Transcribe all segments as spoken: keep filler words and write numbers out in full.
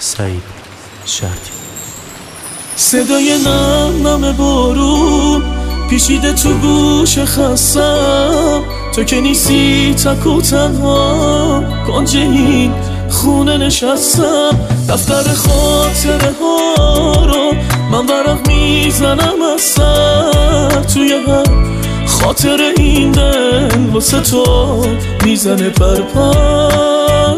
سعید شهردی. صدای نم نم بارون پیچیده تو گوش خستم، تو که نیستی تک و تنها کنج این خونه نشستم. دفتر خاطره ها رو من ورق میزنم از سر، توی هر خاطر این دل واسه تو میزنه پرپر.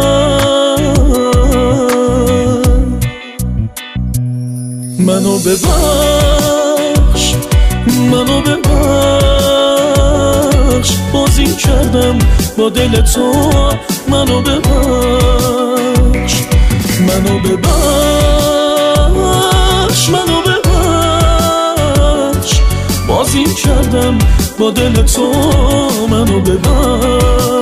منو ببخش منو ببخش، بازی کردم با دل تو. منو ببخش منو ببخش منو ببخش، بازی کردم با دل تو. منو ببخش.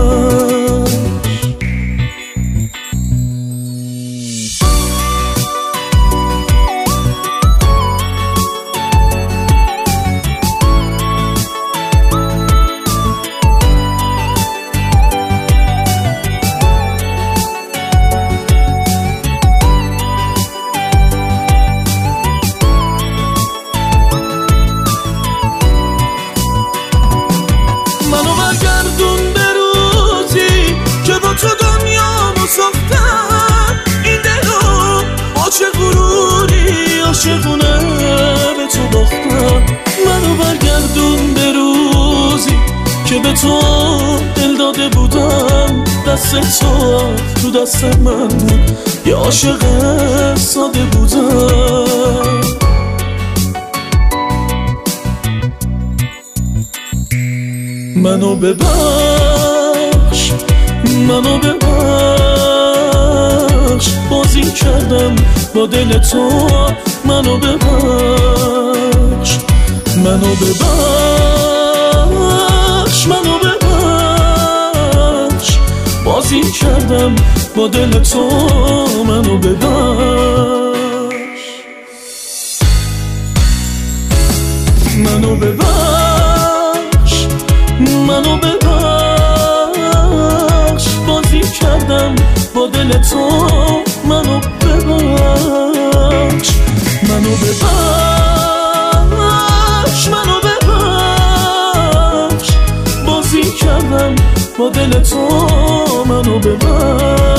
منو برگردون به روزی که با تو دنیامو ساختم، این دلو با چه غروری عاشقونه به تو باختم. منو برگردون به روزی که به تو دل داده بودم، دست تو تو دست من بود، یه عاشق ساده بودم. منو ببخش منو ببخش، بازی کردم با دل تو. منو ببخش منو ببخش منو ببخش، بازی کردم با دل تو. منو ببخش منو ببخش منو ببخش، بازی کردم با دل تو. منو ببخش منو ببخش منو ببخش، بازی کردم با دل تو. منو ببخش